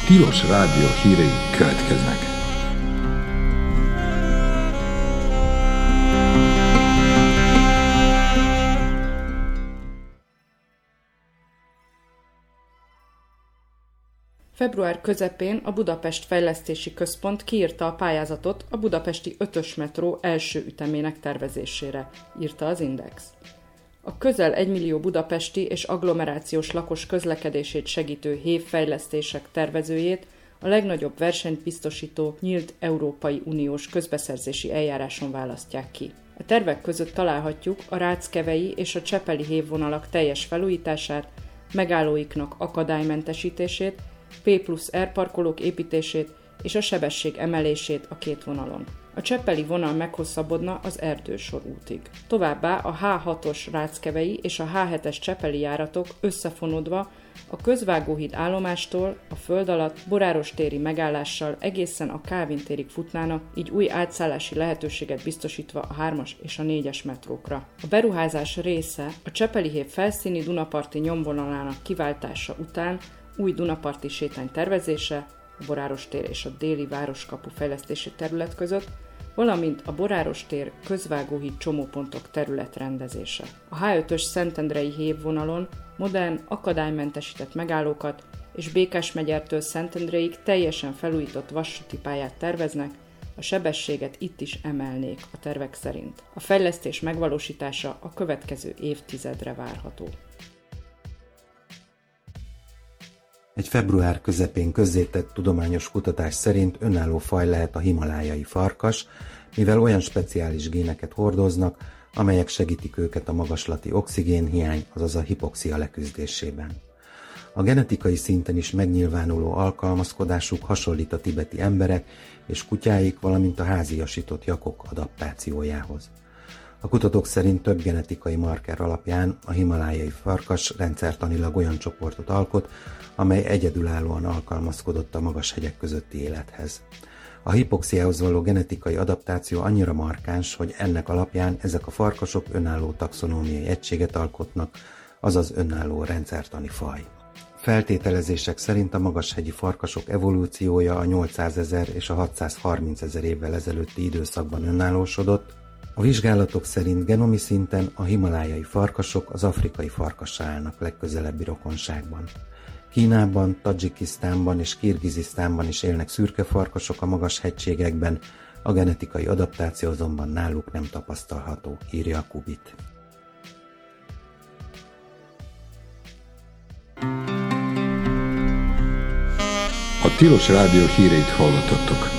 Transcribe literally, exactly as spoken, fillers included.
Tilos Rádió hírei következnek. Február közepén a Budapest Fejlesztési Központ kiírta a pályázatot a budapesti ötös metró első ütemének tervezésére, írta az Index. A közel egymillió budapesti és agglomerációs lakos közlekedését segítő hév fejlesztések tervezőjét a legnagyobb versenyt biztosító nyílt Európai Uniós közbeszerzési eljáráson választják ki. A tervek között találhatjuk a ráckevei és a csepeli hévvonalak teljes felújítását, megállóiknak akadálymentesítését, P plusz R parkolók építését és a sebesség emelését a két vonalon. A cseppeli vonal meghosszabbodna az Erdősor útig. Továbbá a H hatos ráckevei és a H hetes csepeli járatok összefonódva a Közvágóhíd állomástól a föld alatt Borárostéri megállással egészen a Kálvin térig futnának, így új átszállási lehetőséget biztosítva a hármas és a négyes metrókra. A beruházás része a csepeli hév felszíni dunaparti nyomvonalának kiváltása után új dunaparti sétány tervezése, a Borárostér és a déli városkapu fejlesztési terület között, valamint a Borárostér Közvágóhíd csomópontok területrendezése. A H ötös Szentendrei hévvonalon modern, akadálymentesített megállókat és Békásmegyertől Szentendréig teljesen felújított vasúti pályát terveznek, a sebességet itt is emelnék a tervek szerint. A fejlesztés megvalósítása a következő évtizedre várható. Egy február közepén közzétett tudományos kutatás szerint önálló faj lehet a himalájai farkas, mivel olyan speciális géneket hordoznak, amelyek segítik őket a magaslati oxigénhiány, azaz a hipoxia leküzdésében. A genetikai szinten is megnyilvánuló alkalmazkodásuk hasonlít a tibeti emberek és kutyáik, valamint a háziasított jakok adaptációjához. A kutatók szerint több genetikai marker alapján a himalájai farkas rendszertanilag olyan csoportot alkot, amely egyedülállóan alkalmazkodott a magas hegyek közötti élethez. A hipoxiához való genetikai adaptáció annyira markáns, hogy ennek alapján ezek a farkasok önálló taxonómiai egységet alkotnak, azaz önálló rendszertani faj. Feltételezések szerint a magashegyi farkasok evolúciója a nyolcszázezer és a hatszázharmincezer évvel ezelőtti időszakban önállósodott. A vizsgálatok szerint genomi szinten a himalájai farkasok az afrikai farkassal állnak legközelebbi rokonságban. Kínában, Tadzsikisztánban és Kirgizisztánban is élnek szürke farkasok a magas hegységekben, a genetikai adaptáció azonban náluk nem tapasztalható, írja a Kubit. A Tilos Rádió híreit hallottattok.